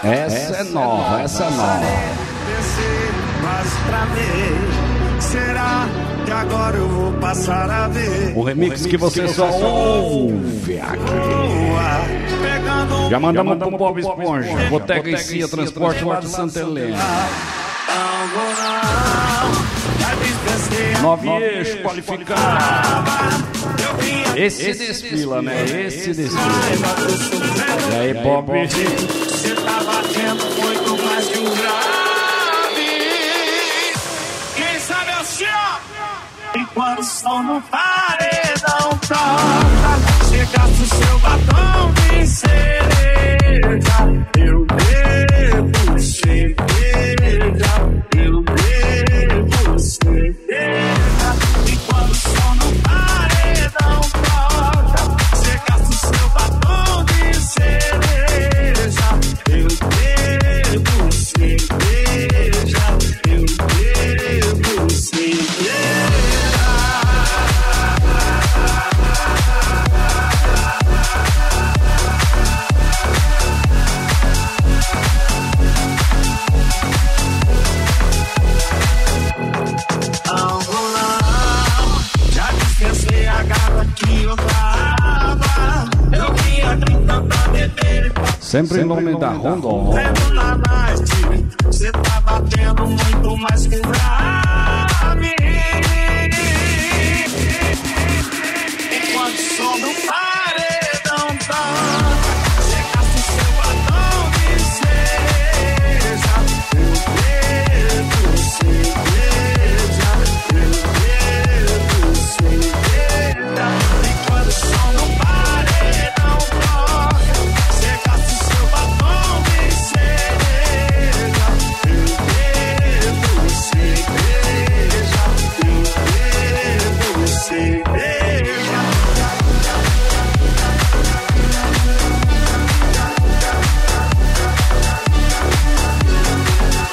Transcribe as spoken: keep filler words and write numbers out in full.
Essa é nova, essa é nova. Mas pra ver, será que agora eu vou passar a ver? O remix que você só ouve aqui. Já mandamos pro Bob Esponja, Botega e Cia, transporte lá de Santa Helena. Nove eixos qualificados. Esse desfila, né? Esse desfila. E aí, Bob? Você tá batendo muito mais que um grave. Quem sabe é o senhor? Enquanto o som no paredão toca, você gasta o seu batom de cereja. Eu bebo cerveja. Eu bebo cerveja. Enquanto o som no paredão toca, você gasta o seu batom de cereja. Eu bebo cerveja. Eu bebo cerveja. Sempre em nome da Rondon. Você tá batendo muito mais que grave.